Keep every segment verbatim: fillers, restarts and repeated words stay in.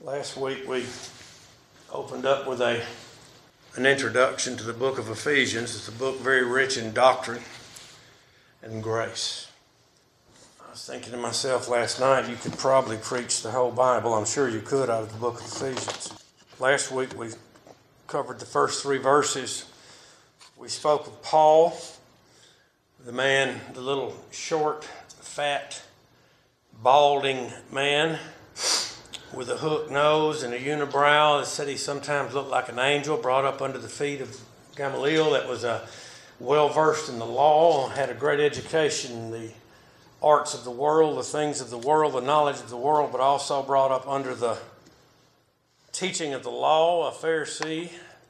Last week we opened up with a an introduction to the book of Ephesians. It's a book very rich in doctrine and grace. I was thinking to myself last night, you could probably preach the whole Bible. I'm sure you could out of the book of Ephesians. Last week we covered the first three verses. We spoke of Paul, the man, the little short, fat, balding man with a hooked nose and a unibrow that said he sometimes looked like an angel, brought up under the feet of Gamaliel, that was uh, well-versed in the law, had a great education in the arts of the world, the things of the world, the knowledge of the world, but also brought up under the teaching of the law, a Pharisee.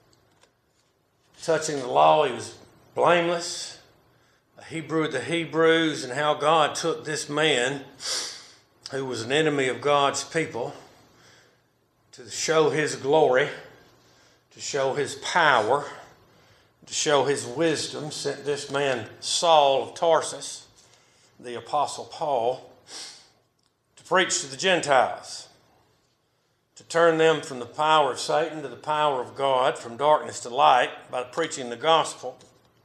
Touching the law, he was blameless, a Hebrew of the Hebrews, and how God took this man who was an enemy of God's people to show his glory, to show his power, to show his wisdom, sent this man Saul of Tarsus, the Apostle Paul, to preach to the Gentiles, to turn them from the power of Satan to the power of God, from darkness to light, by preaching the gospel.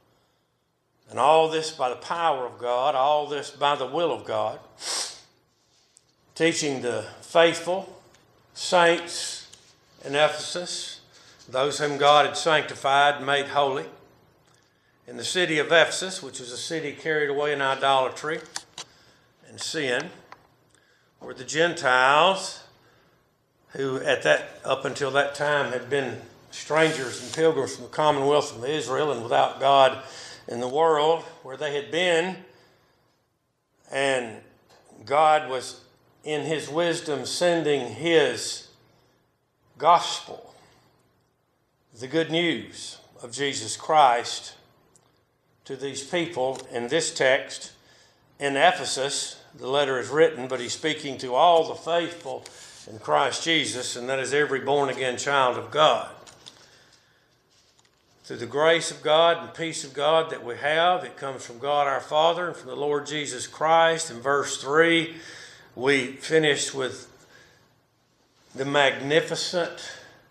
And all this by the power of God, all this by the will of God, teaching the faithful saints in Ephesus, those whom God had sanctified and made holy, in the city of Ephesus, which was a city carried away in idolatry and sin, where the Gentiles, who at that up until that time had been strangers and pilgrims from the commonwealth of Israel and without God in the world, where they had been, and God was in his wisdom sending his gospel, the good news of Jesus Christ, to these people. In this text, in Ephesus, the letter is written, but he's speaking to all the faithful in Christ Jesus, and that is every born-again child of God. Through the grace of God and peace of God that we have, it comes from God our Father and from the Lord Jesus Christ. In verse three, we finished with the magnificent,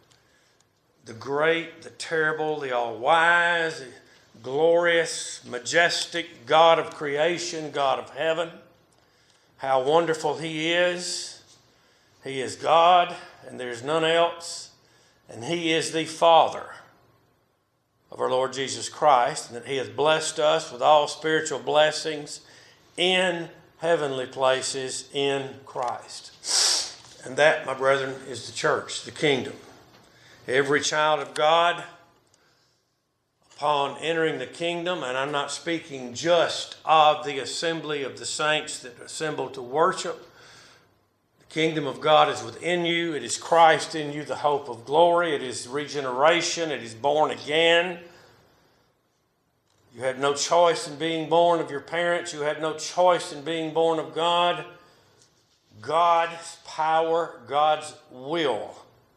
the great, the terrible, the all-wise, the glorious, majestic God of creation, God of heaven. How wonderful he is. He is God, and there's none else. And he is the Father of our Lord Jesus Christ, and that he has blessed us with all spiritual blessings in heavenly places in Christ. And that, my brethren, is the church, the kingdom. Every child of God, upon entering the kingdom, and I'm not speaking just of the assembly of the saints that assemble to worship. The kingdom of God is within you. It is Christ in you, the hope of glory. It is regeneration. It is born again. You had no choice in being born of your parents. You had no choice in being born of God. God's power, God's will.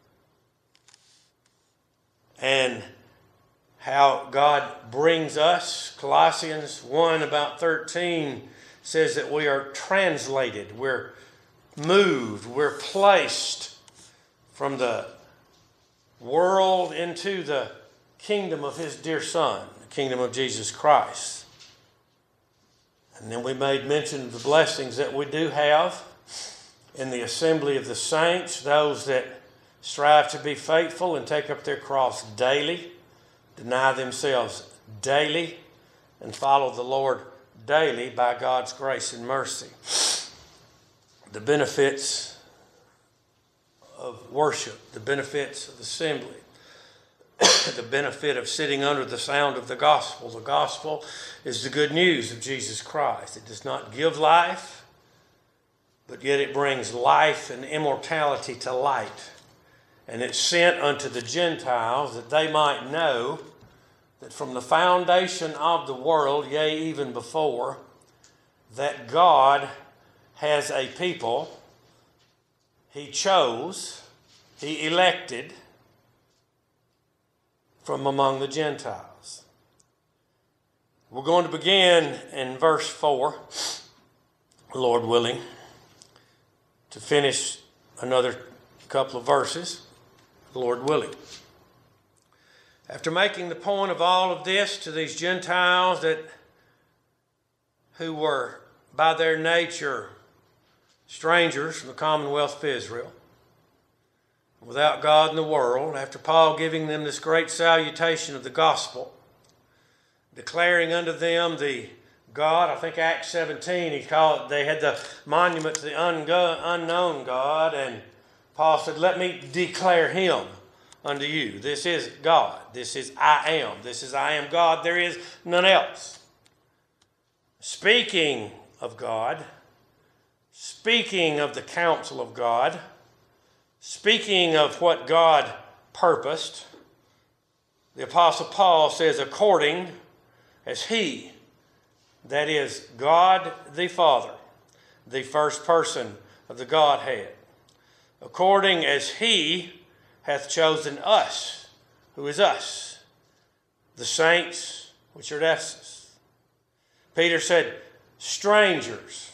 And how God brings us. Colossians one, about thirteen, says that we are translated. We're moved. We're placed from the world into the kingdom of his dear Son, the kingdom of Jesus Christ. And then we made mention of the blessings that we do have in the assembly of the saints, those that strive to be faithful and take up their cross daily, deny themselves daily, and follow the Lord daily by God's grace and mercy. The benefits of worship, the benefits of assembly, the benefit of sitting under the sound of the gospel. The gospel is the good news of Jesus Christ. It does not give life, but yet it brings life and immortality to light. And it's sent unto the Gentiles that they might know that from the foundation of the world, yea, even before, that God has a people he chose, he elected from among the Gentiles. We're going to begin in verse four, Lord willing, to finish another a couple of verses, Lord willing. After making the point of all of this to these Gentiles that who were by their nature strangers from the commonwealth of Israel, without God in the world, after Paul giving them this great salutation of the gospel, declaring unto them the God, I think Acts seventeen, he called, they had the monument to the ungo- unknown God, and Paul said, let me declare him unto you. This is God. This is I am. This is I am God. There is none else. Speaking of God, speaking of the counsel of God, speaking of what God purposed, the Apostle Paul says, according as he, that is God the Father, the first person of the Godhead, according as he hath chosen us, who is us, the saints which are at Ephesus. Peter said, strangers.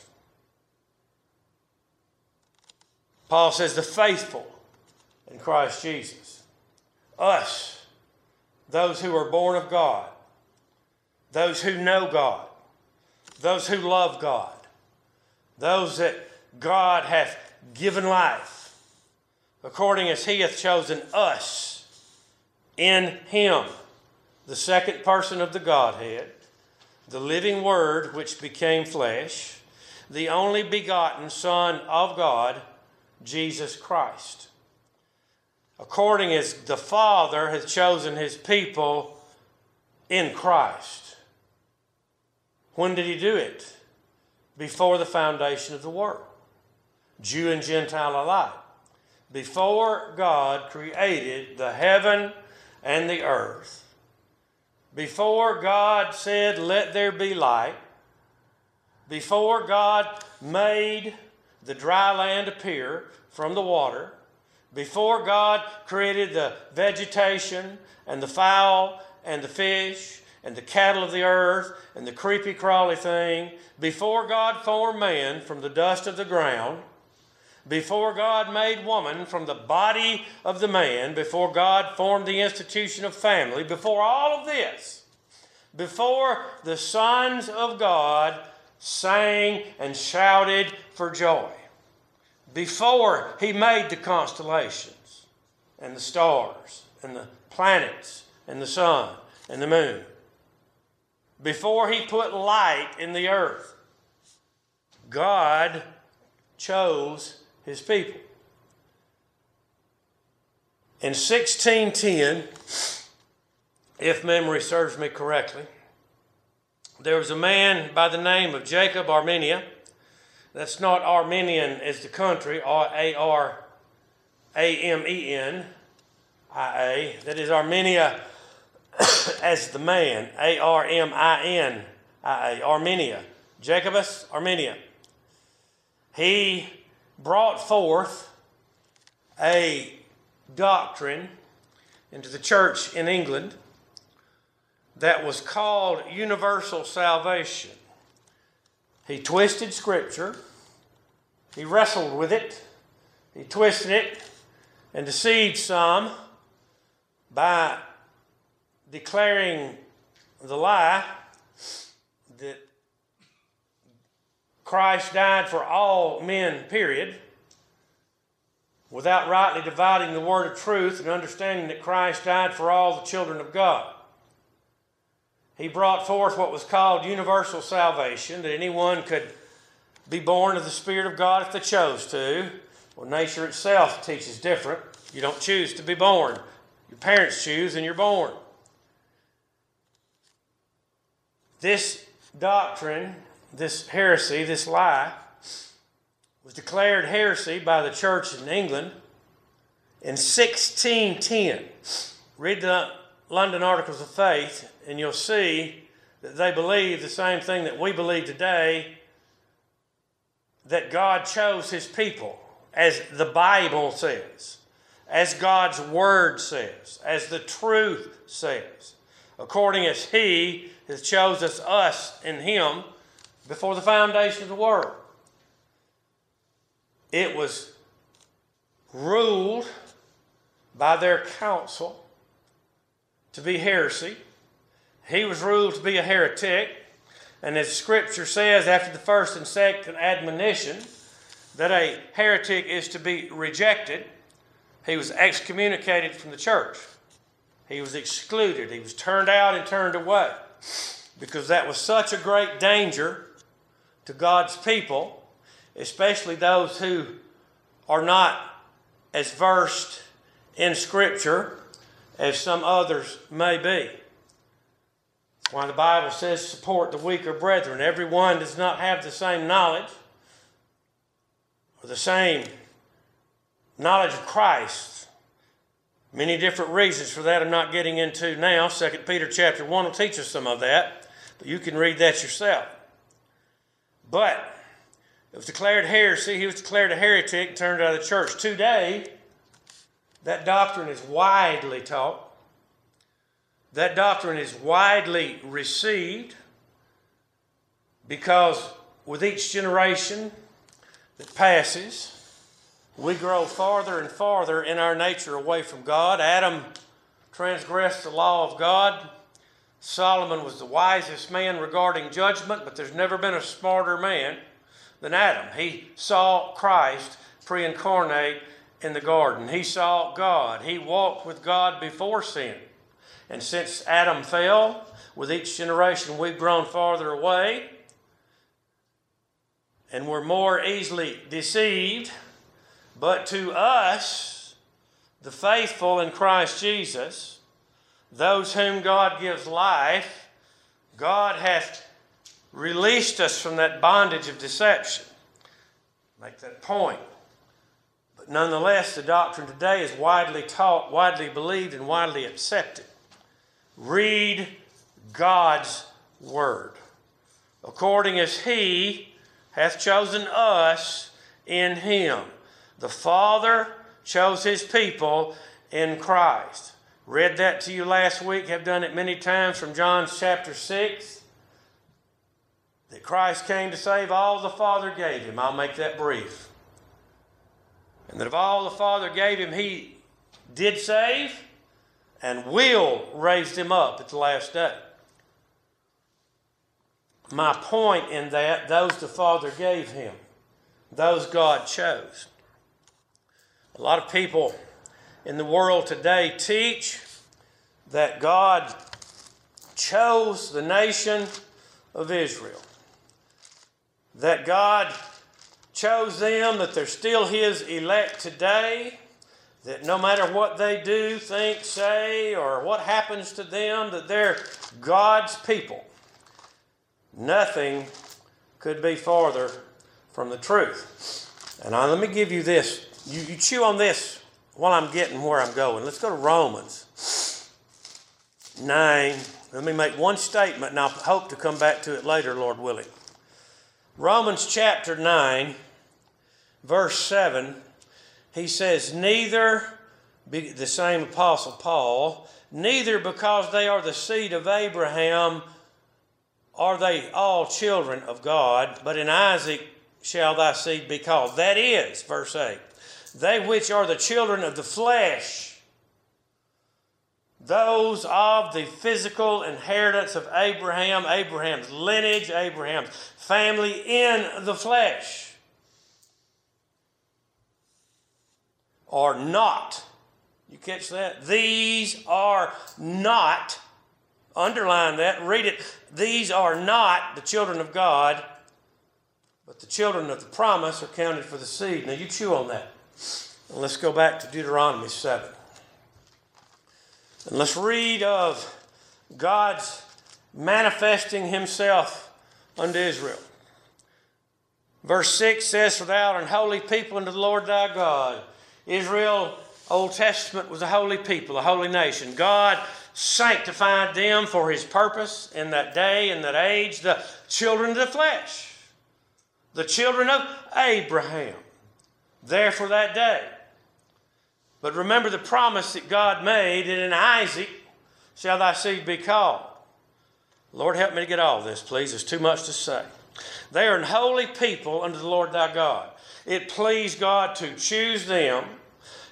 Paul says, the faithful in Christ Jesus. Us, those who are born of God, those who know God, those who love God, those that God hath given life, according as he hath chosen us in him, the second person of the Godhead, the living Word which became flesh, the only begotten Son of God, Jesus Christ. According as the Father hath chosen his people in Christ. When did he do it? Before the foundation of the world. Jew and Gentile alike. Before God created the heaven and the earth. Before God said, let there be light. Before God made the dry land appear from the water. Before God created the vegetation and the fowl and the fish and the cattle of the earth and the creepy crawly thing, before God formed man from the dust of the ground, before God made woman from the body of the man, before God formed the institution of family, before all of this, before the sons of God sang and shouted for joy, before he made the constellations and the stars and the planets and the sun and the moon, before he put light in the earth, God chose his people. In sixteen ten, if memory serves me correctly, there was a man by the name of Jacob Armenia. That's not Armenian as the country, A R A M E N I A. That is Armenia as the man, A R M I N I A, Armenia. Jacobus Armenia. He brought forth a doctrine into the church in England that was called universal salvation. He twisted Scripture, he wrestled with it, he twisted it, and deceived some by declaring the lie that Christ died for all men, period, without rightly dividing the word of truth and understanding that Christ died for all the children of God. He brought forth what was called universal salvation, that anyone could be born of the Spirit of God if they chose to. Well, nature itself teaches different. You don't choose to be born. Your parents choose and you're born. This doctrine, this heresy, this lie, was declared heresy by the church in England in sixteen ten. Read the London Articles of Faith, and you'll see that they believe the same thing that we believe today, that God chose his people, as the Bible says, as God's Word says, as the truth says, according as he has chosen us in him before the foundation of the world. It was ruled by their council to be heresy. He was ruled to be a heretic. And as Scripture says, after the first and second admonition, that a heretic is to be rejected, he was excommunicated from the church. He was excluded. He was turned out and turned away, because that was such a great danger to God's people, especially those who are not as versed in Scripture as some others may be. That's why the Bible says, support the weaker brethren. Everyone does not have the same knowledge or the same knowledge of Christ. Many different reasons for that I'm not getting into now. Second Peter chapter one will teach us some of that, but you can read that yourself. But it was declared heresy. He was declared a heretic and turned out of the church. Today, that doctrine is widely taught. That doctrine is widely received, because with each generation that passes, we grow farther and farther in our nature away from God. Adam transgressed the law of God. Solomon was the wisest man regarding judgment, but there's never been a smarter man than Adam. He saw Christ pre-incarnate in the garden. He saw God. He walked with God before sin. And since Adam fell, with each generation we've grown farther away, and we're more easily deceived. But to us, the faithful in Christ Jesus, those whom God gives life, God hath released us from that bondage of deception. Make that point. But nonetheless, the doctrine today is widely taught, widely believed, and widely accepted. Read God's Word, according as He hath chosen us in Him. The Father chose His people in Christ. Read that to you last week, have done it many times from John chapter six. That Christ came to save all the Father gave Him. I'll make that brief. And that of all the Father gave Him, He did save and will raise Him up at the last day. My point in that, those the Father gave Him, those God chose. A lot of people in the world today teach that God chose the nation of Israel. That God chose them, that they're still His elect today, that no matter what they do, think, say, or what happens to them, that they're God's people. Nothing could be farther from the truth. And now let me give you this. You, you chew on this while I'm getting where I'm going. Let's go to Romans nine. Let me make one statement, and I'll hope to come back to it later, Lord willing. Romans chapter nine, verse seven, he says, neither, the same Apostle Paul, neither because they are the seed of Abraham are they all children of God, but in Isaac shall thy seed be called. That is, verse eight, they which are the children of the flesh, those of the physical inheritance of Abraham, Abraham's lineage, Abraham's family in the flesh, are not, you catch that? These are not, underline that, read it, these are not the children of God, but the children of the promise are counted for the seed. Now you chew on that. And let's go back to Deuteronomy seven. And let's read of God's manifesting Himself unto Israel. Verse six says, for thou art an holy people unto the Lord thy God. Israel, Old Testament, was a holy people, a holy nation. God sanctified them for His purpose in that day, in that age, the children of the flesh, the children of Abraham, there for that day. But remember the promise that God made, and in Isaac shall thy seed be called. Lord, help me to get all this, please. There's too much to say. They are an holy people unto the Lord thy God. It pleased God to choose them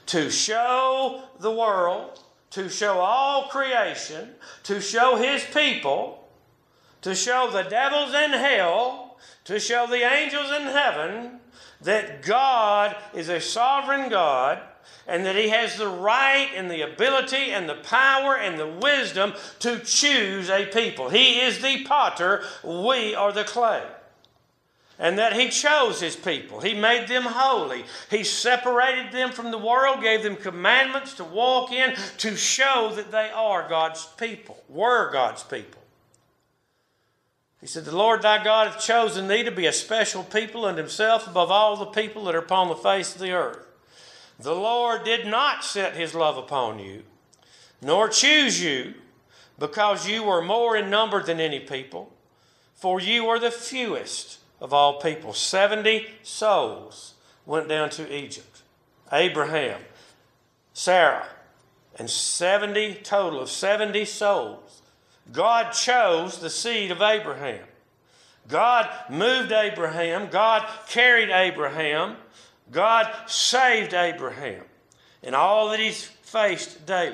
to show the world, to show all creation, to show His people, to show the devils in hell, to show the angels in heaven that God is a sovereign God and that He has the right and the ability and the power and the wisdom to choose a people. He is the potter, we are the clay. And that He chose His people. He made them holy. He separated them from the world, gave them commandments to walk in, to show that they are God's people, were God's people. He said, the Lord thy God hath chosen thee to be a special people unto Himself above all the people that are upon the face of the earth. The Lord did not set His love upon you, nor choose you, because you were more in number than any people, for you were the fewest of all people. Seventy souls went down to Egypt. Abraham, Sarah, and seventy, total of seventy souls. God chose the seed of Abraham. God moved Abraham. God carried Abraham. God saved Abraham in all that he's faced daily.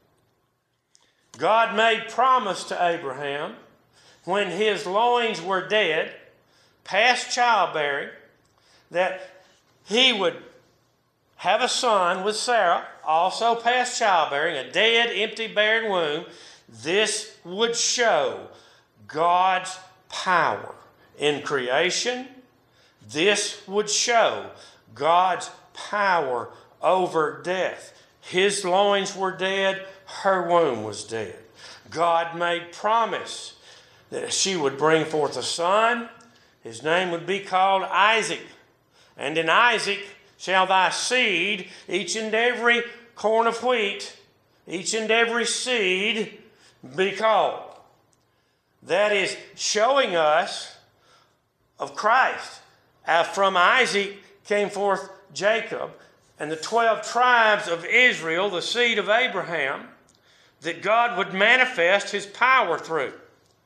God made promise to Abraham when his loins were dead, past childbearing, that he would have a son with Sarah, also past childbearing, a dead, empty, barren womb. This would show God's power in creation. This would show God's power over death. His loins were dead, her womb was dead. God made promise that she would bring forth a son. His name would be called Isaac. And in Isaac shall thy seed, each and every corn of wheat, each and every seed be called. That is showing us of Christ. Uh, from Isaac came forth Jacob and the twelve tribes of Israel, the seed of Abraham, that God would manifest His power through.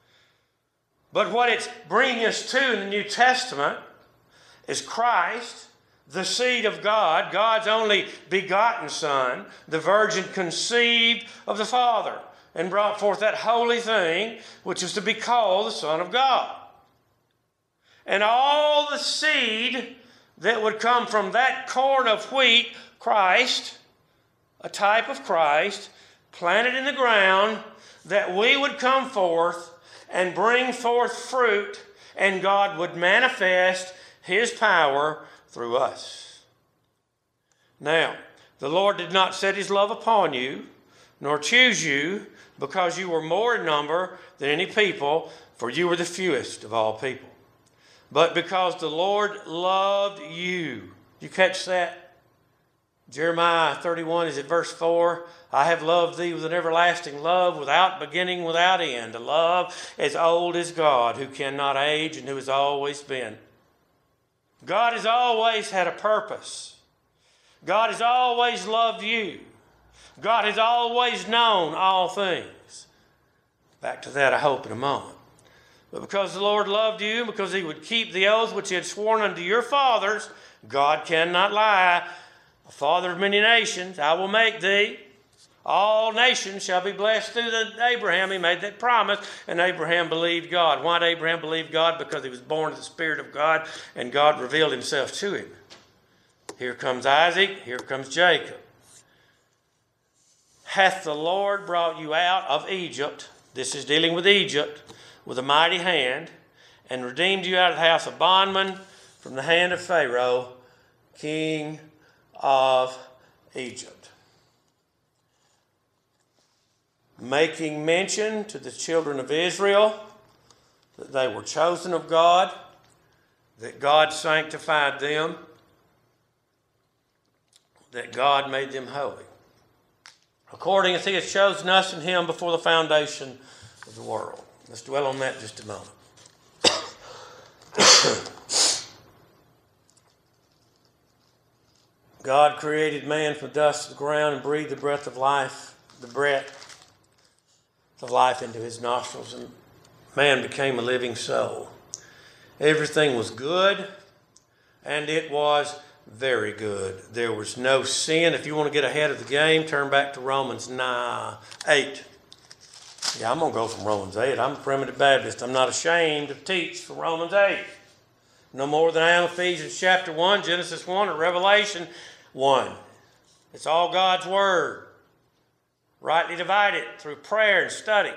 But what it's bringing us to in the New Testament is Christ, the seed of God, God's only begotten Son, the virgin conceived of the Father, and brought forth that holy thing which is to be called the Son of God. And all the seed that would come from that corn of wheat, Christ, a type of Christ, planted in the ground, that we would come forth and bring forth fruit, and God would manifest His power through us. Now, the Lord did not set His love upon you, nor choose you, because you were more in number than any people, for you were the fewest of all people. But because the Lord loved you. You catch that? Jeremiah thirty-one, is it verse four? I have loved thee with an everlasting love, without beginning, without end. A love as old as God, who cannot age and who has always been. God has always had a purpose. God has always loved you. God has always known all things. Back to that, I hope, in a moment. But because the Lord loved you, because He would keep the oath which He had sworn unto your fathers, God cannot lie. A father of many nations, I will make thee. All nations shall be blessed through the Abraham. He made that promise, and Abraham believed God. Why did Abraham believe God? Because he was born of the Spirit of God, and God revealed Himself to him. Here comes Isaac, here comes Jacob. Hath the Lord brought you out of Egypt? This is dealing with Egypt, with a mighty hand, and redeemed you out of the house of bondmen from the hand of Pharaoh, king of Egypt. Making mention to the children of Israel that they were chosen of God, that God sanctified them, that God made them holy, according as He has chosen us in Him before the foundation of the world. Let's dwell on that just a moment. God created man from the dust of the ground and breathed the breath of life, the breath of life into his nostrils, and man became a living soul. Everything was good, and it was very good. There was no sin. If you want to get ahead of the game, turn back to Romans nine, eight. Yeah, I'm going to go from Romans eight. I'm a primitive Baptist. I'm not ashamed to teach from Romans eight. No more than I am Ephesians chapter one, Genesis one, or Revelation one. It's all God's Word. Rightly divided through prayer and study.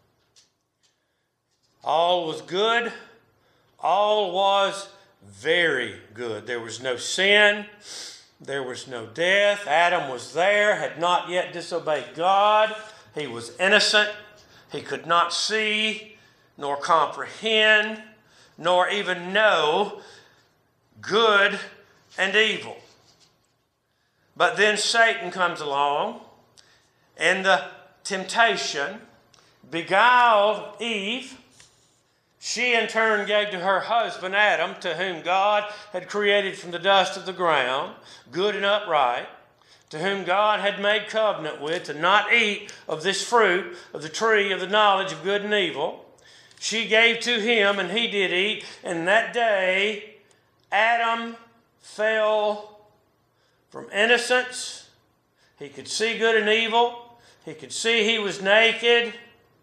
All was good. All was very good. There was no sin. There was no death. Adam was there, had not yet disobeyed God. He was innocent. He could not see, nor comprehend, nor even know good and evil. But then Satan comes along, and the temptation beguiled Eve. She in turn gave to her husband Adam, to whom God had created from the dust of the ground, good and upright, to whom God had made covenant with, to not eat of this fruit of the tree of the knowledge of good and evil. She gave to him, and he did eat. And that day Adam fell from innocence. He could see good and evil. He could see he was naked.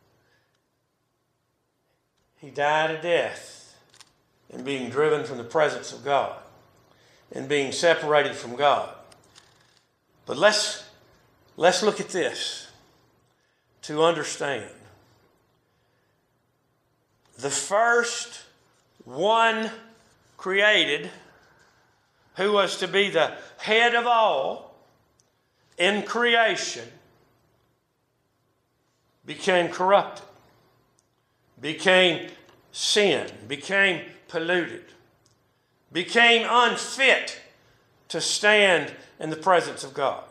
He died a death in being driven from the presence of God and being separated from God. But let's, let's look at this to understand. The first one created, who was to be the head of all in creation, became corrupted, became sin, became polluted, became unfit to stand in the presence of God,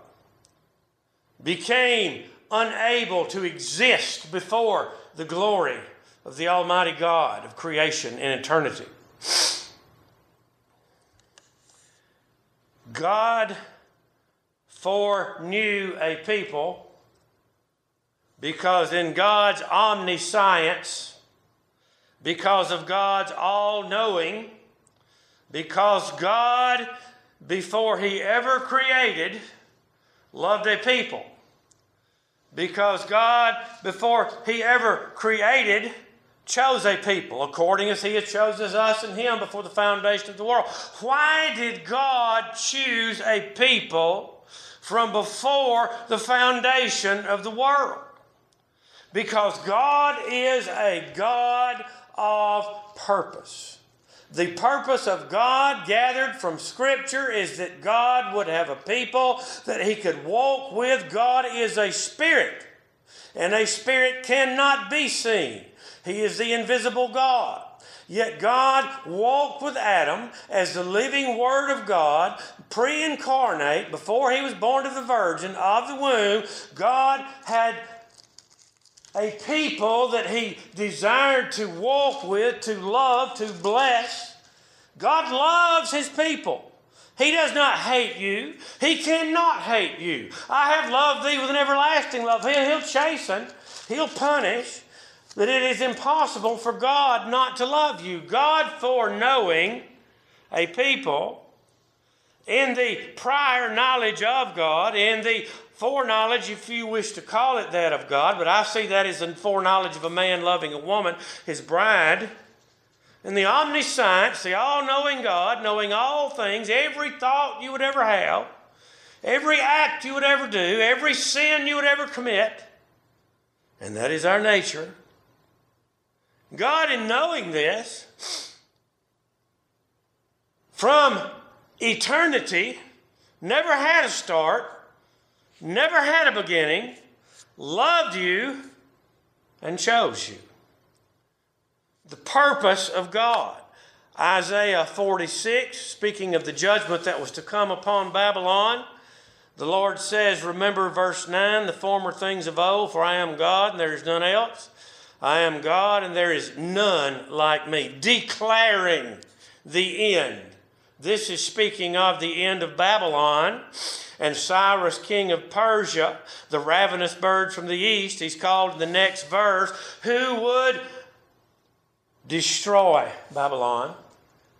became unable to exist before the glory of the Almighty God of creation and eternity. God foreknew a people because in God's omniscience, because of God's all-knowing, because God, before He ever created, loved a people. Because God, before He ever created, chose a people, according as He had chosen us and Him before the foundation of the world. Why did God choose a people from before the foundation of the world? Because God is a God of purpose. The purpose of God gathered from Scripture is that God would have a people that He could walk with. God is a spirit, and a spirit cannot be seen. He is the invisible God. Yet God walked with Adam as the living Word of God, pre-incarnate, before he was born of the Virgin, of the womb. God had a people that He desired to walk with, to love, to bless. God loves His people. He does not hate you. He cannot hate you. I have loved thee with an everlasting love. He'll, he'll chasten. He'll punish. But it is impossible for God not to love you. God, foreknowing a people in the prior knowledge of God, in the foreknowledge, if you wish to call it that, of God, but I see that as the foreknowledge of a man loving a woman, his bride, in the omniscience, the all-knowing God, knowing all things, every thought you would ever have, every act you would ever do, every sin you would ever commit, and that is our nature. God, in knowing this, from eternity, never had a start, never had a beginning, loved you, and chose you. The purpose of God. Isaiah forty-six, speaking of the judgment that was to come upon Babylon, the Lord says, remember verse nine, the former things of old, for I am God and there is none else. I am God and there is none like me. Declaring the end. This is speaking of the end of Babylon and Cyrus, king of Persia, the ravenous bird from the east. He's called in the next verse, who would destroy Babylon,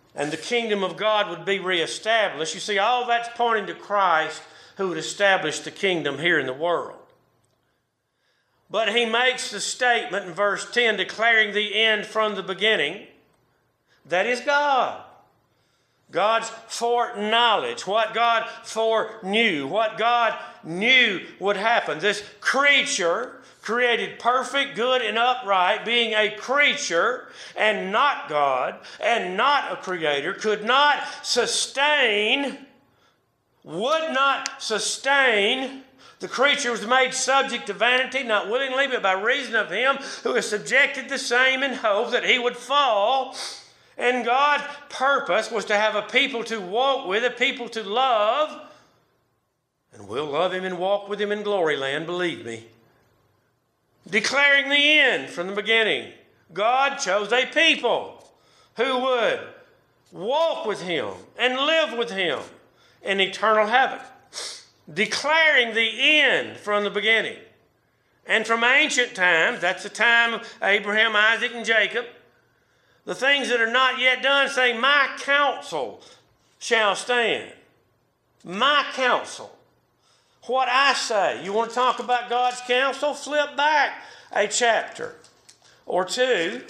and the kingdom of God would be reestablished. You see, all that's pointing to Christ who would establish the kingdom here in the world. But he makes the statement in verse ten, declaring the end from the beginning. That is God. God's foreknowledge, what God foreknew, what God knew would happen. This creature, created perfect, good, and upright, being a creature and not God and not a creator, could not sustain, would not sustain. The creature was made subject to vanity, not willingly, but by reason of him who is subjected the same in hope that he would fall. And God's purpose was to have a people to walk with, a people to love. And we'll love him and walk with him in glory land, believe me. Declaring the end from the beginning. God chose a people who would walk with him and live with him in eternal heaven. Declaring the end from the beginning. And from ancient times, that's the time of Abraham, Isaac, and Jacob, the things that are not yet done, saying, my counsel shall stand. My counsel. What I say. You want to talk about God's counsel? Flip back a chapter or two.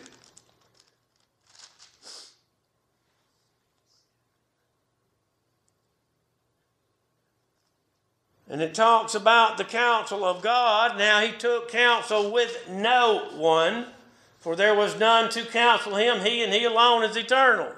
And it talks about the counsel of God. Now he took counsel with no one, for there was none to counsel him. He and he alone is eternal.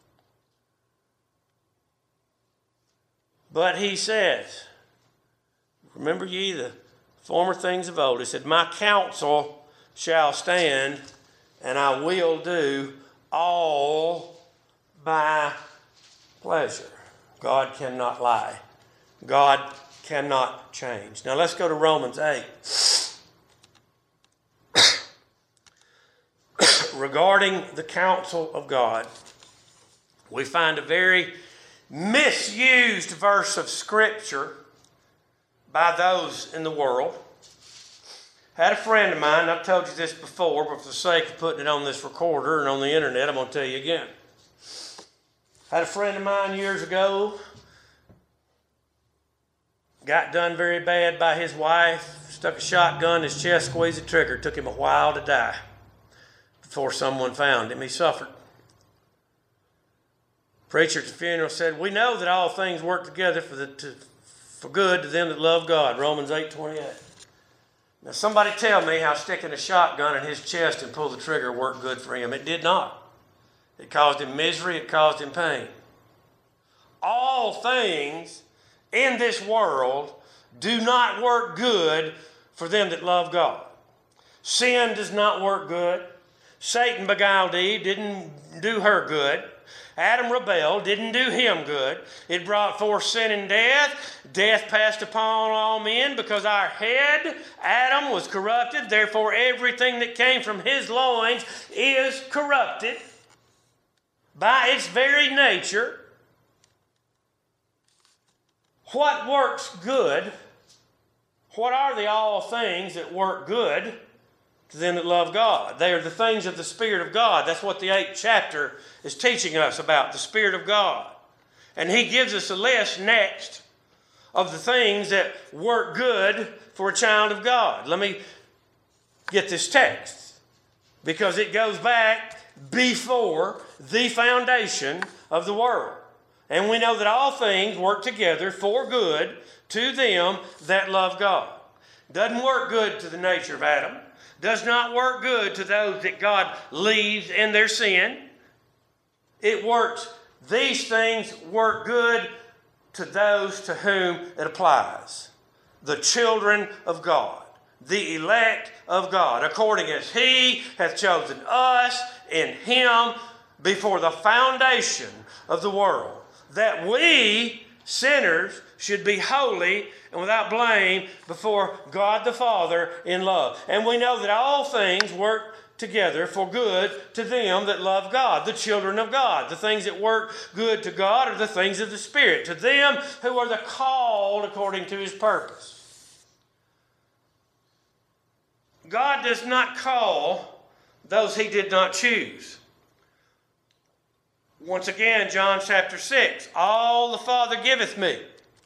But he says, remember ye the former things of old. He said, my counsel shall stand, and I will do all by pleasure. God cannot lie. God cannot change. Now let's go to Romans eight. Regarding the counsel of God, we find a very misused verse of Scripture by those in the world. I had a friend of mine, I've told you this before, but for the sake of putting it on this recorder and on the internet, I'm going to tell you again. I had a friend of mine years ago, got done very bad by his wife, stuck a shotgun in his chest, squeezed the trigger. It took him a while to die. Before someone found him, he suffered. Preacher at the funeral said, we know that all things work together for the to, for good to them that love God. Romans eight twenty-eight. Now somebody tell me how sticking a shotgun in his chest and pull the trigger worked good for him. It did not. It caused him misery. It caused him pain. All things in this world do not work good for them that love God. Sin does not work good. Satan beguiled Eve, didn't do her good. Adam rebelled, didn't do him good. It brought forth sin and death. Death passed upon all men because our head, Adam, was corrupted. Therefore, everything that came from his loins is corrupted by its very nature. What works good? What are the all things that work good to them that love God? They are the things of the Spirit of God. That's what the eighth chapter is teaching us about, the Spirit of God. And he gives us a list next of the things that work good for a child of God. Let me get this text, because it goes back before the foundation of the world. And we know that all things work together for good to them that love God. Doesn't work good to the nature of Adam. Does not work good to those that God leaves in their sin. It works, these things work good to those to whom it applies. The children of God, the elect of God, according as he hath chosen us in him before the foundation of the world, that we, sinners, should be holy and without blame before God the Father in love. And we know that all things work together for good to them that love God, the children of God. The things that work good to God are the things of the Spirit, to them who are the called according to his purpose. God does not call those he did not choose. Once again, John chapter six, all the Father giveth me.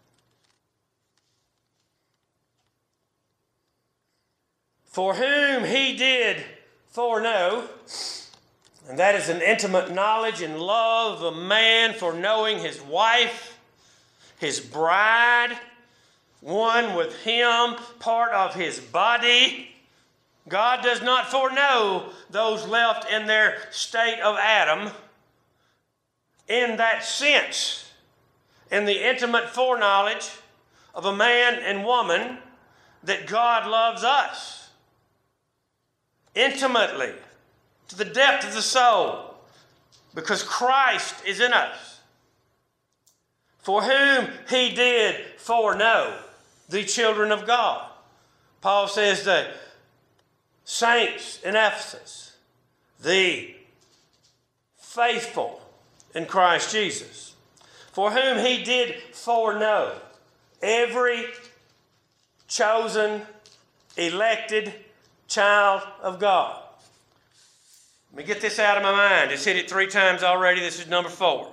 For whom he did foreknow, and that is an intimate knowledge and love of a man for knowing his wife, his bride, one with him, part of his body. God does not foreknow those left in their state of Adam in that sense, in the intimate foreknowledge of a man and woman, that God loves us intimately, to the depth of the soul, because Christ is in us. For whom he did foreknow, the children of God. Paul says the saints in Ephesus, the faithful in Christ Jesus. For whom he did foreknow, every chosen, elected child of God. Let me get this out of my mind. It's hit it three times already. This is number four.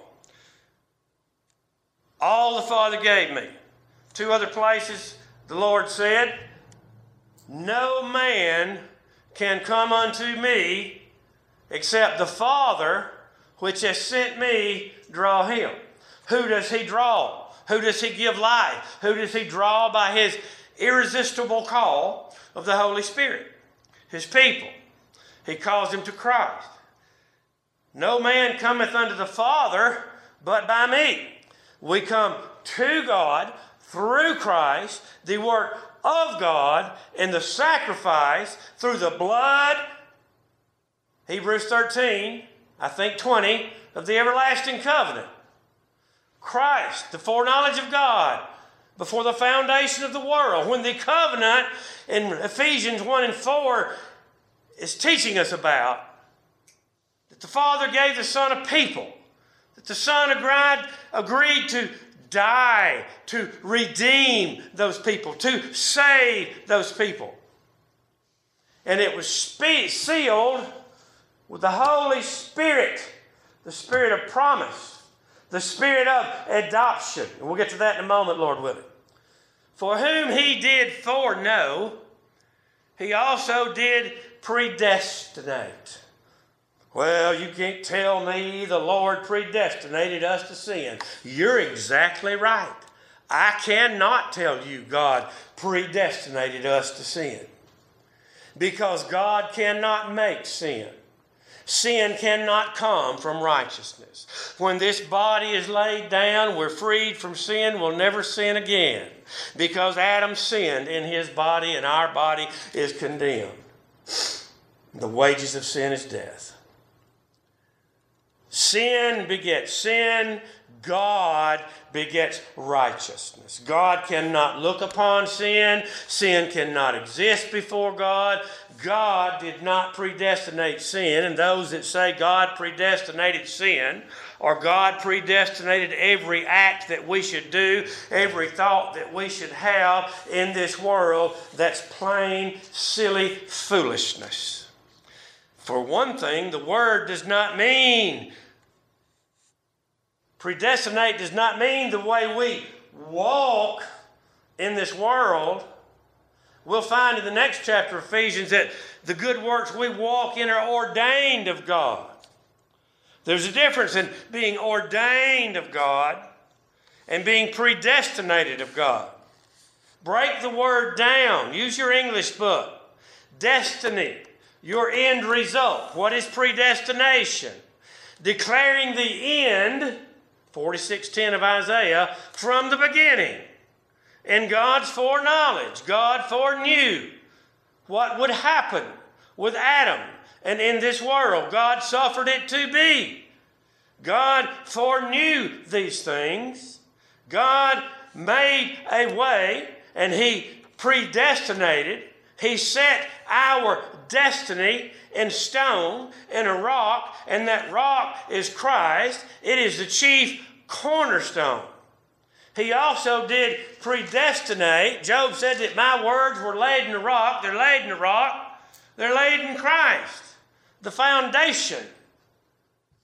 All the Father gave me. Two other places the Lord said, no man can come unto me except the Father which has sent me draw him. Who does he draw? Who does he give life? Who does he draw by his irresistible call of the Holy Spirit? His people. He calls them to Christ. No man cometh unto the Father but by me. We come to God through Christ, the work of God, and the sacrifice through the blood, Hebrews thirteen, I think twenty, of the everlasting covenant. Christ, the foreknowledge of God, before the foundation of the world, when the covenant in Ephesians one and four is teaching us about, that the Father gave the Son a people, that the Son agreed, agreed to die, to redeem those people, to save those people. And it was spe- sealed with the Holy Spirit, the Spirit of promise, the Spirit of adoption. And we'll get to that in a moment, Lord willing. For whom he did foreknow, he also did predestinate. Well, you can't tell me the Lord predestinated us to sin. You're exactly right. I cannot tell you God predestinated us to sin, because God cannot make sin. Sin cannot come from righteousness. When this body is laid down, we're freed from sin. We'll never sin again, because Adam sinned in his body and our body is condemned. The wages of sin is death. Sin begets sin. God begets righteousness. God cannot look upon sin. Sin cannot exist before God. God did not predestinate sin. And those that say God predestinated sin, or God predestinated every act that we should do, every thought that we should have in this world, that's plain, silly foolishness. For one thing, the word does not mean, predestinate does not mean the way we walk in this world. We'll find in the next chapter of Ephesians that the good works we walk in are ordained of God. There's a difference in being ordained of God and being predestinated of God. Break the word down. Use your English book. Destiny, your end result. What is predestination? Declaring the end, forty-six ten of Isaiah, from the beginning. In God's foreknowledge, God foreknew what would happen with Adam and in this world. God suffered it to be. God foreknew these things. God made a way, and he predestinated. He set our destiny in stone, in a rock, and that rock is Christ. It is the chief cornerstone. He also did predestinate. Job said that my words were laid in the rock. They're laid in the rock. They're laid in Christ, the foundation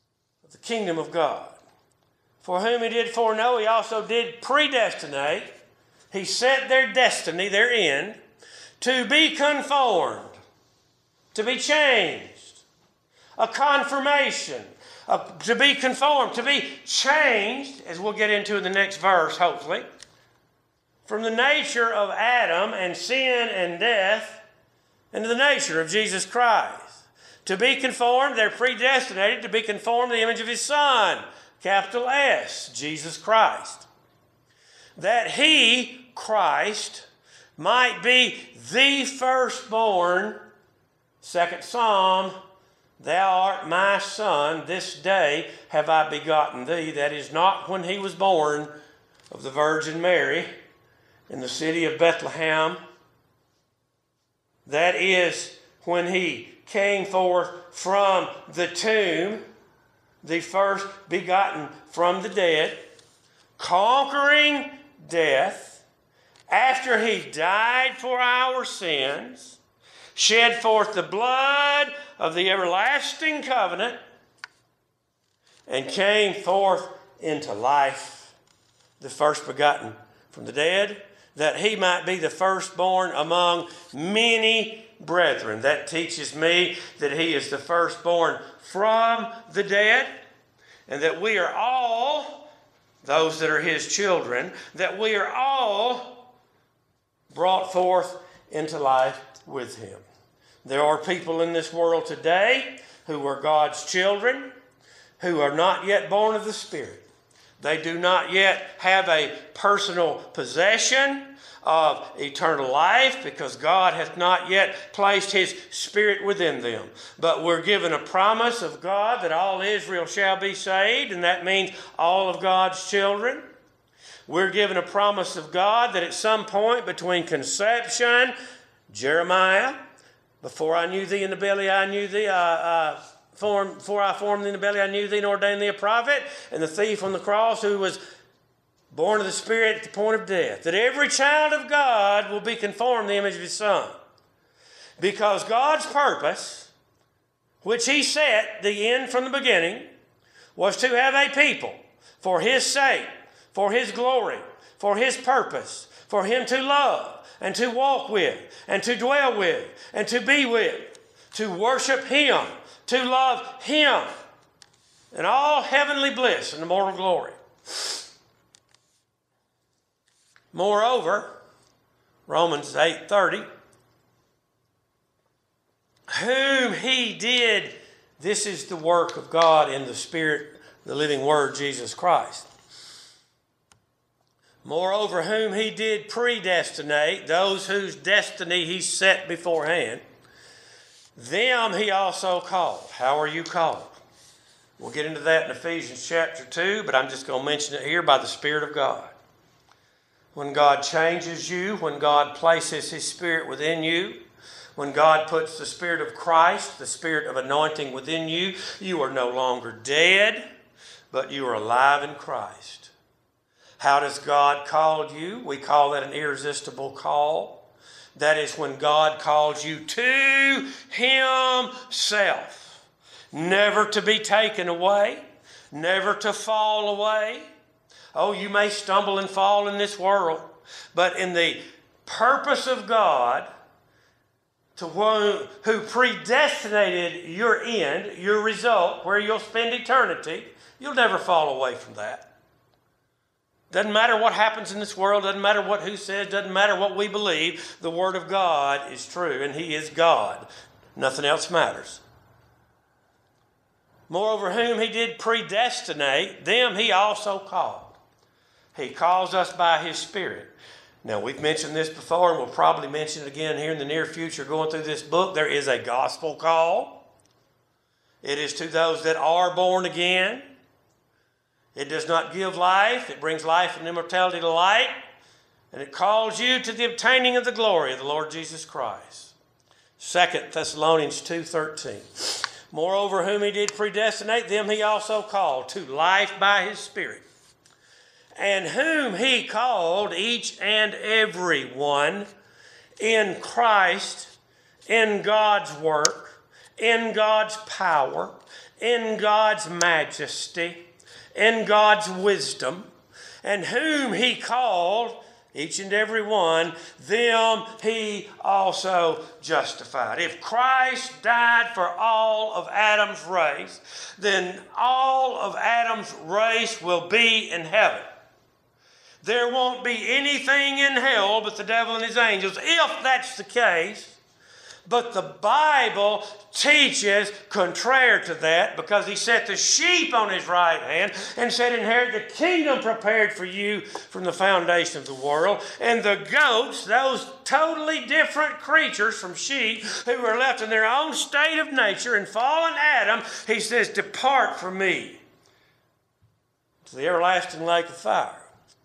of the kingdom of God. For whom he did foreknow, he also did predestinate. He set their destiny, their end, to be conformed, to be changed, a confirmation, a, to be conformed, to be changed, as we'll get into in the next verse, hopefully, from the nature of Adam and sin and death into the nature of Jesus Christ. To be conformed, they're predestinated to be conformed to the image of his Son, capital S, Jesus Christ. That he, Christ, might be the firstborn, second Psalm, thou art my son, this day have I begotten thee. That is not when he was born of the Virgin Mary in the city of Bethlehem. That is when he came forth from the tomb, the first begotten from the dead, conquering death, after he died for our sins, shed forth the blood of the everlasting covenant, and came forth into life, the first begotten from the dead, that he might be the firstborn among many brethren. That teaches me that he is the firstborn from the dead, and that we are all, those that are his children, that we are all brought forth into life with him. There are people in this world today who are God's children, who are not yet born of the Spirit. They do not yet have a personal possession of eternal life because God hath not yet placed his Spirit within them. But we're given a promise of God that all Israel shall be saved, and that means all of God's children. We're given a promise of God that at some point between conception, Jeremiah, before I knew thee in the belly, I knew thee, uh, uh, formed, before I formed thee in the belly, I knew thee and ordained thee a prophet, and the thief on the cross who was born of the Spirit at the point of death, that every child of God will be conformed to the image of his Son. Because God's purpose, which he set the end from the beginning, was to have a people for his sake, for his glory, for his purpose, for him to love and to walk with and to dwell with and to be with, to worship him, to love him in all heavenly bliss and immortal glory. Moreover, Romans eight thirty, whom he did, this is the work of God in the Spirit, the living Word, Jesus Christ. Moreover, whom he did predestinate, those whose destiny he set beforehand, them he also called. How are you called? We'll get into that in Ephesians chapter two, but I'm just going to mention it here by the Spirit of God. When God changes you, when God places his Spirit within you, when God puts the Spirit of Christ, the Spirit of anointing within you, you are no longer dead, but you are alive in Christ. How does God call you? We call that an irresistible call. That is when God calls you to himself, never to be taken away, never to fall away. Oh, you may stumble and fall in this world, but in the purpose of God, to one who predestinated your end, your result, where you'll spend eternity, you'll never fall away from that. Doesn't matter what happens in this world, doesn't matter what who says, doesn't matter what we believe, the Word of God is true, and he is God. Nothing else matters. Moreover, whom he did predestinate, them he also called. He calls us by his Spirit. Now, we've mentioned this before, and we'll probably mention it again here in the near future going through this book. There is a gospel call. It is to those that are born again. It does not give life. It brings life and immortality to light. And it calls you to the obtaining of the glory of the Lord Jesus Christ. Second Thessalonians two thirteen. Moreover, whom he did predestinate, them he also called to life by his Spirit. And whom he called, each and every one, in Christ, in God's work, in God's power, in God's majesty, in God's wisdom, and whom he called, each and every one, them he also justified. If Christ died for all of Adam's race, then all of Adam's race will be in heaven. There won't be anything in hell but the devil and his angels, if that's the case. But the Bible teaches contrary to that, because he set the sheep on his right hand and said, inherit the kingdom prepared for you from the foundation of the world. And the goats, those totally different creatures from sheep who were left in their own state of nature and fallen Adam, he says, depart from me to the everlasting lake of fire.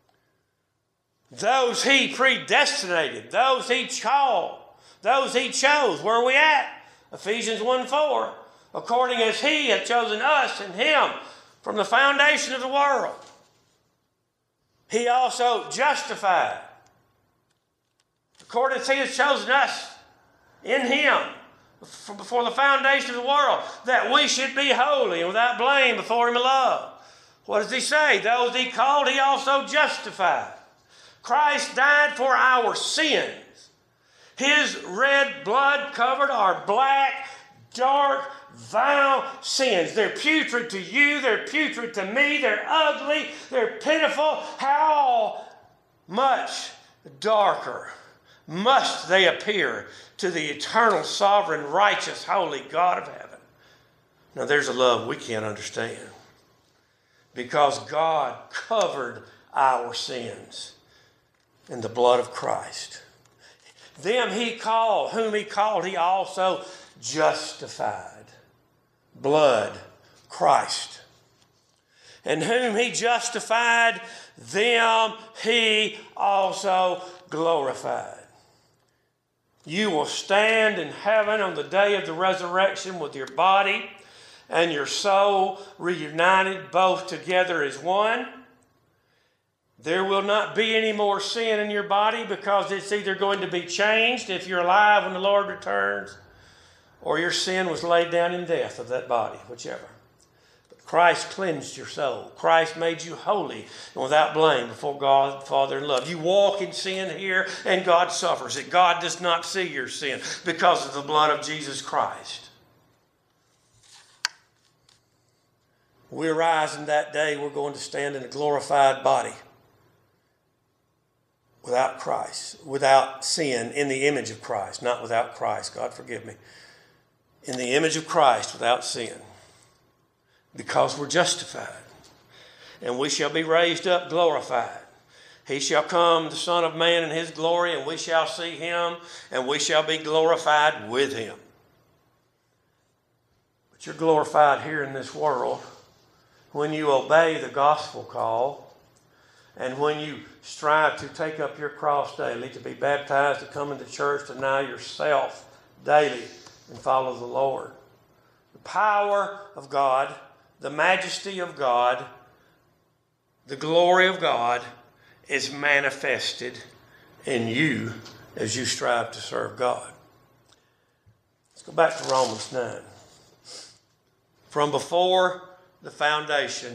Those he predestinated, those he called, those he chose. Where are we at? Ephesians one four. According as he hath chosen us in him from the foundation of the world, he also justified. According as he has chosen us in him from before the foundation of the world, that we should be holy and without blame before him in love. What does he say? Those he called, he also justified. Christ died for our sins. His red blood covered our black, dark, vile sins. They're putrid to you. They're putrid to me. They're ugly. They're pitiful. How much darker must they appear to the eternal, sovereign, righteous, holy God of heaven? Now, there's a love we can't understand, because God covered our sins in the blood of Christ. Them he called, whom he called, he also justified. Blood, Christ. And whom he justified, them he also glorified. You will stand in heaven on the day of the resurrection with your body and your soul reunited both together as one. There will not be any more sin in your body, because it's either going to be changed if you're alive when the Lord returns, or your sin was laid down in death of that body, whichever. But Christ cleansed your soul. Christ made you holy and without blame before God, Father, in love. You walk in sin here, and God suffers it. God does not see your sin because of the blood of Jesus Christ. We arise in that day, we're going to stand in a glorified body, without Christ, without sin, in the image of Christ, not without Christ, God forgive me. In the image of Christ, without sin, because we're justified. And we shall be raised up glorified. He shall come, the Son of Man, in his glory, and we shall see him, and we shall be glorified with him. But you're glorified here in this world when you obey the gospel call, and when you strive to take up your cross daily, to be baptized, to come into church, to deny yourself daily and follow the Lord. The power of God, the majesty of God, the glory of God is manifested in you as you strive to serve God. Let's go back to Romans nine. From before the foundation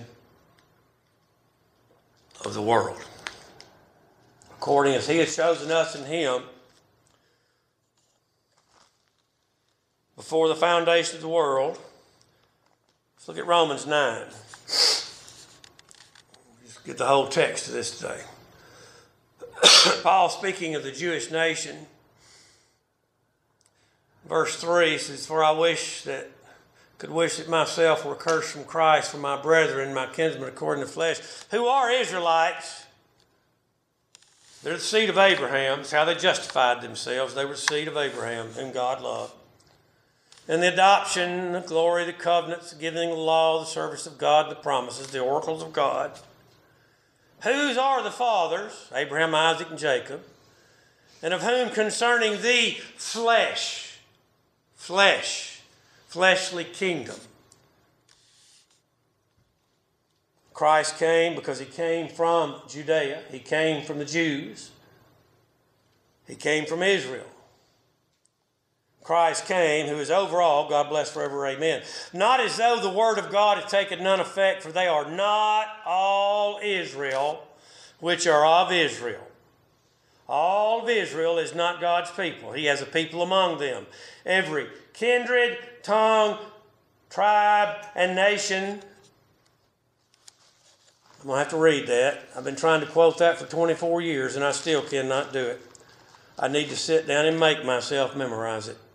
of the world, according as he has chosen us in him before the foundation of the world. Let's look at Romans nine. Just get the whole text of this today. Paul, speaking of the Jewish nation, verse three says, "For I wish that could wish that myself were cursed from Christ for my brethren, my kinsmen according to the flesh, who are Israelites." They're the seed of Abraham. That's how they justified themselves. They were the seed of Abraham, whom God loved. And the adoption, the glory, the covenants, the giving of the law, the service of God, the promises, the oracles of God. Whose are the fathers? Abraham, Isaac, and Jacob. And of whom concerning the flesh, flesh, fleshly kingdom, Christ came, because he came from Judea. He came from the Jews. He came from Israel. Christ came, who is over all, God bless forever, amen. Not as though the word of God had taken none effect, for they are not all Israel, which are of Israel. All of Israel is not God's people. He has a people among them. Every kindred, tongue, tribe, and nation. I'm going to have to read that. I've been trying to quote that for twenty-four years, and I still cannot do it. I need to sit down and make myself memorize it.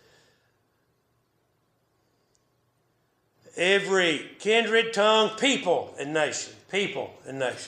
Every kindred, tongue, people, and nation. People and nation.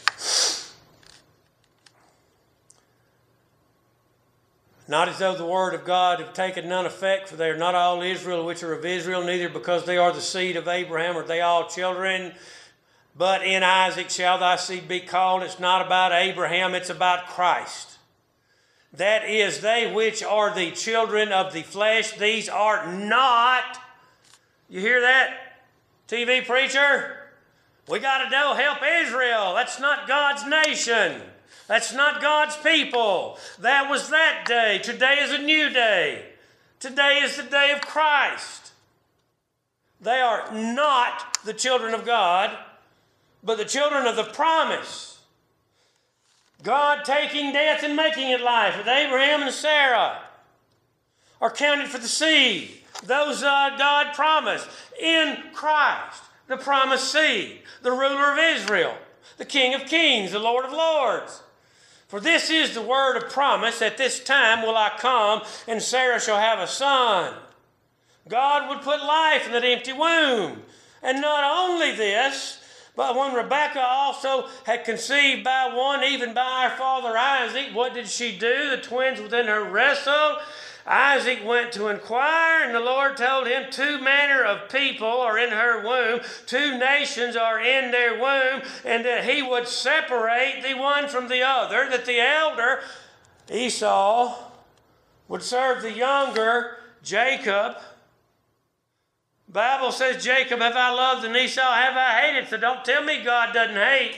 Not as though the word of God have taken none effect, for they are not all Israel which are of Israel, neither because they are the seed of Abraham are they all children. But in Isaac shall thy seed be called. It's not about Abraham, it's about Christ. That is, they which are the children of the flesh, these are not. You hear that, T V preacher? We got to go help Israel. That's not God's nation. That's not God's people. That was that day. Today is a new day. Today is the day of Christ. They are not the children of God, but the children of the promise. God taking death and making it life with Abraham and Sarah are counted for the seed. Those uh, God promised in Christ, the promised seed, the ruler of Israel, the King of kings, the Lord of lords. For this is the word of promise, at this time will I come, and Sarah shall have a son. God would put life in that empty womb. And not only this, but when Rebekah also had conceived by one, even by our father Isaac, what did she do? The twins within her wrestled. Isaac went to inquire, and the Lord told him, two manner of people are in her womb, two nations are in their womb, and that he would separate the one from the other, that the elder, Esau, would serve the younger, Jacob. The Bible says, Jacob have I loved, and Esau have I hated. So don't tell me God doesn't hate.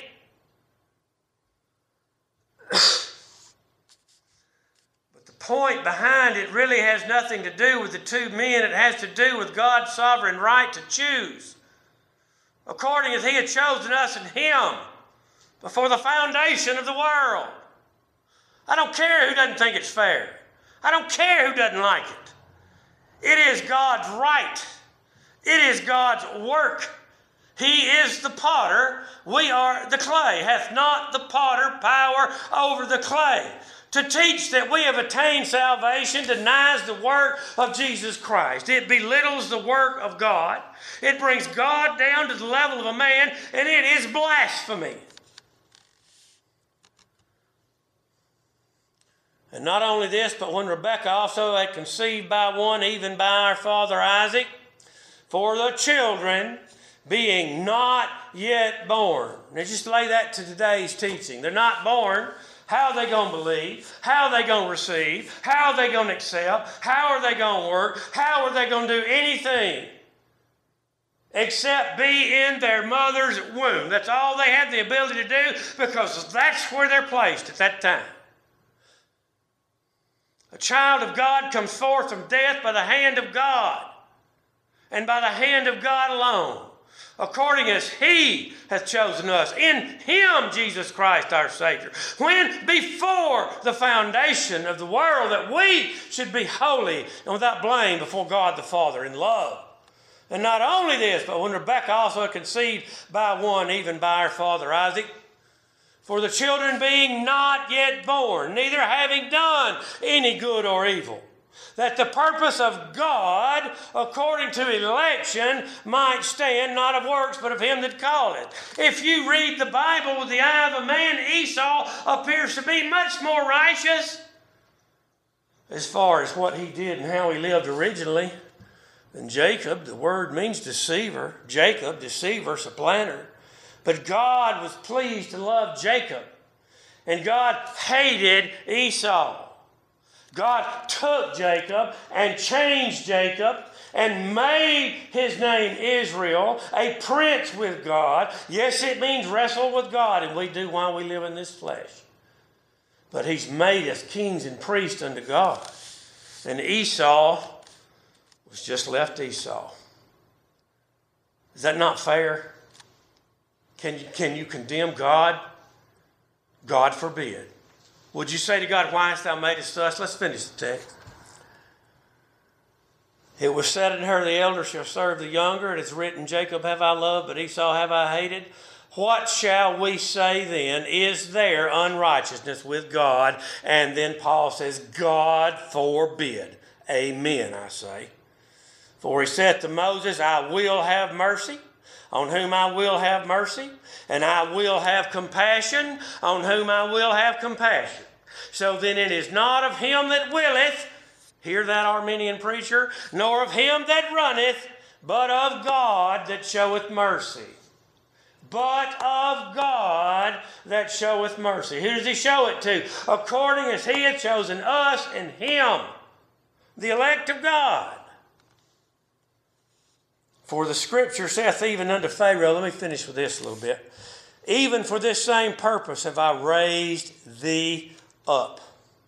Point behind it really has nothing to do with the two men. It has to do with God's sovereign right to choose, according as he had chosen us in him before the foundation of the world. I don't care who doesn't think it's fair. I don't care who doesn't like it. It is God's right. It is God's work. He is the potter. We are the clay. Hath not the potter power over the clay? To teach that we have attained salvation denies the work of Jesus Christ. It belittles the work of God. It brings God down to the level of a man, and it is blasphemy. And not only this, but when Rebekah also had conceived by one, even by our father Isaac, for the children being not yet born. Now just lay that to today's teaching. They're not born. How are they going to believe? How are they going to receive? How are they going to accept? How are they going to work? How are they going to do anything except be in their mother's womb? That's all they have the ability to do, because that's where they're placed at that time. A child of God comes forth from death by the hand of God, and by the hand of God alone, according as he hath chosen us in him, Jesus Christ our Savior, when before the foundation of the world that we should be holy and without blame before God the Father in love. And not only this, but when Rebekah also had conceived by one, even by our father Isaac, for the children being not yet born, neither having done any good or evil, that the purpose of God, according to election, might stand, not of works, but of him that called it. If you read the Bible with the eye of a man, Esau appears to be much more righteous as far as what he did and how he lived originally than Jacob. The word means deceiver. Jacob, deceiver, supplanter. But God was pleased to love Jacob, and God hated Esau. God took Jacob and changed Jacob and made his name Israel, a prince with God. Yes, it means wrestle with God, and we do while we live in this flesh. But he's made us kings and priests unto God. And Esau was just left Esau. Is that not fair? Can you, can you condemn God? God forbid. Would you say to God, why hast thou made us thus? Let's finish the text. It was said unto her, the elder shall serve the younger. It is written, Jacob have I loved, but Esau have I hated. What shall we say then? Is there unrighteousness with God? And then Paul says, God forbid. Amen, I say. For he said to Moses, I will have mercy on whom I will have mercy, and I will have compassion on whom I will have compassion. So then it is not of him that willeth, hear that, Arminian preacher, nor of him that runneth, but of God that showeth mercy. But of God that showeth mercy. Who does he show it to? According as he hath chosen us in him, the elect of God. For the scripture saith even unto Pharaoh, let me finish with this a little bit. Even for this same purpose have I raised thee up.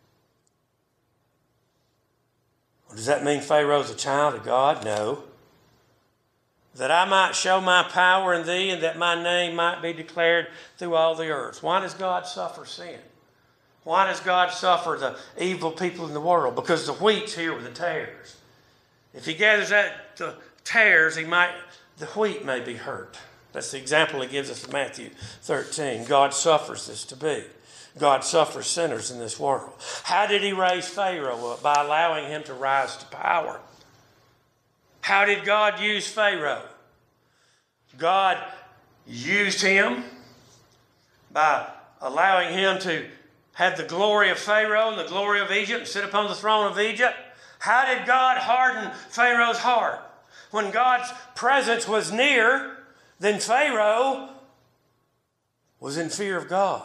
Does that mean Pharaoh's a child of God? No. That I might show my power in thee, and that my name might be declared through all the earth. Why does God suffer sin? Why does God suffer the evil people in the world? Because the wheat's here with the tares. If he gathers that the tares, he might the wheat may be hurt. That's the example he gives us in Matthew thirteen. God suffers this to be. God suffers sinners in this world. How did he raise Pharaoh up? By allowing him to rise to power. How did God use Pharaoh? God used him by allowing him to have the glory of Pharaoh and the glory of Egypt and sit upon the throne of Egypt. How did God harden Pharaoh's heart? When God's presence was near, then Pharaoh was in fear of God.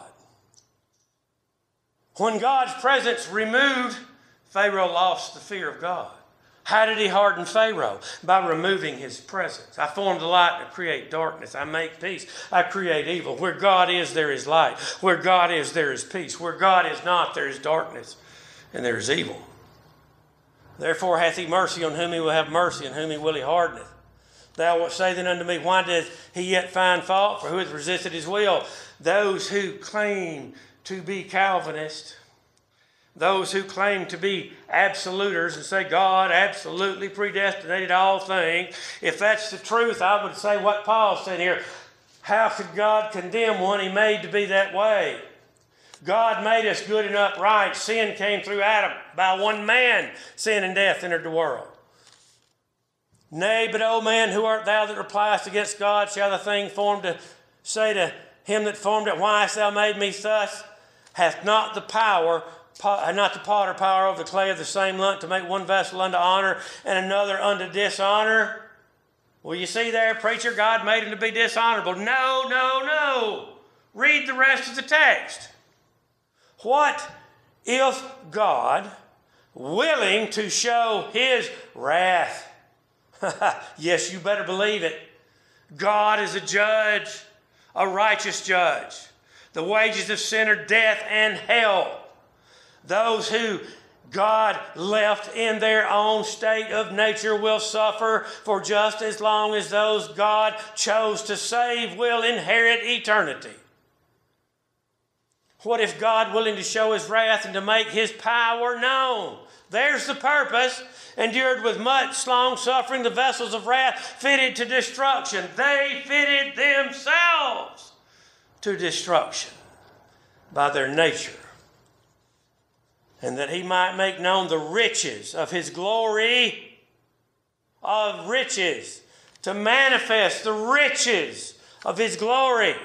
When God's presence removed, Pharaoh lost the fear of God. How did he harden Pharaoh? By removing his presence. I form the light to create darkness. I make peace. I create evil. Where God is, there is light. Where God is, there is peace. Where God is not, there is darkness and there is evil. Therefore hath he mercy on whom he will have mercy, and whom he will he hardeneth. Thou wilt say then unto me, why doth he yet find fault? For who hath resisted his will? Those who claim to be Calvinists, those who claim to be absoluters and say God absolutely predestinated all things. If that's the truth, I would say what Paul said here. How could God condemn one he made to be that way? God made us good and upright. Sin came through Adam. By one man, sin and death entered the world. Nay, but, O man, who art thou that repliest against God? Shall the thing formed to say to him that formed it, why hast thou made me thus? Hath not the power, not the potter power over the clay of the same lump to make one vessel unto honor and another unto dishonor? Well, you see there, preacher, God made him to be dishonorable. No, no, no. Read the rest of the text. What if God, willing to show his wrath? Yes, you better believe it. God is a judge, a righteous judge. The wages of sin are death and hell. Those who God left in their own state of nature will suffer for just as long as those God chose to save will inherit eternity. What if God, willing to show his wrath and to make his power known? There's the purpose. Endured with much long suffering the vessels of wrath fitted to destruction. They fitted themselves to destruction by their nature. And that he might make known the riches of his glory, of riches, to manifest the riches of his glory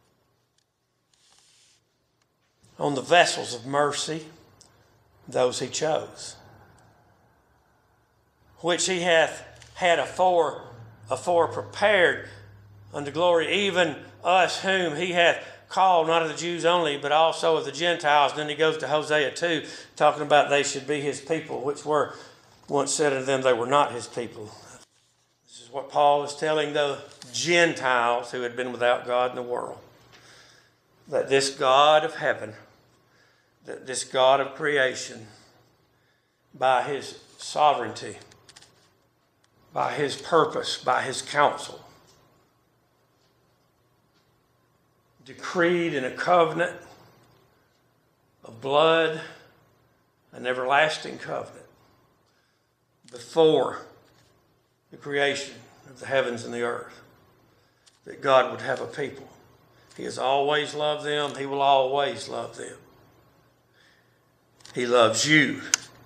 on the vessels of mercy, those he chose, which he hath had afore, afore prepared unto glory, even us whom he hath called, not of the Jews only, but also of the Gentiles. And then he goes to Hosea two, talking about they should be his people, which were once said unto them they were not his people. This is what Paul is telling the Gentiles who had been without God in the world, that this God of heaven, that this God of creation, by his sovereignty, by his purpose, by his counsel, decreed in a covenant of blood, an everlasting covenant, before the creation of the heavens and the earth, that God would have a people. He has always loved them. He will always love them. He loves you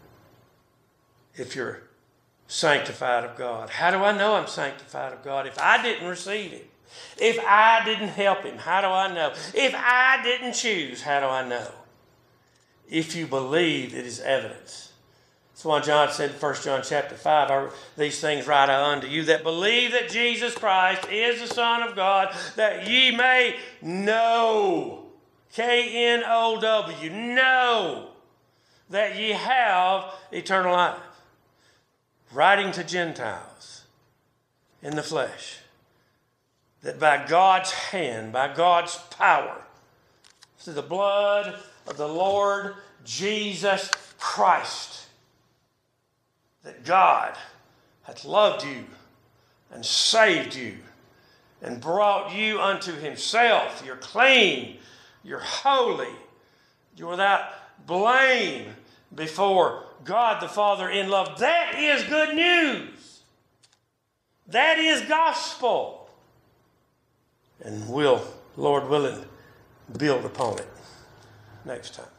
if you're sanctified of God. How do I know I'm sanctified of God? If I didn't receive him, if I didn't help him, how do I know? If I didn't choose, how do I know? If you believe, it is evidence. That's why John said in First John chapter five, these things write I unto you that believe that Jesus Christ is the Son of God, that ye may know, K N O W, know that ye have eternal life. Writing to Gentiles in the flesh, that by God's hand, by God's power, through the blood of the Lord Jesus Christ, that God hath loved you and saved you and brought you unto himself. You're clean, you're holy, you're without blame before God the Father in love. That is good news. That is gospel. And we'll, Lord willing, build upon it next time.